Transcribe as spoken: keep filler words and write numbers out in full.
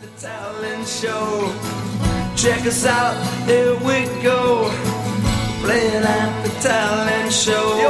The talent show. Check us out, here we go. Playing at the talent show.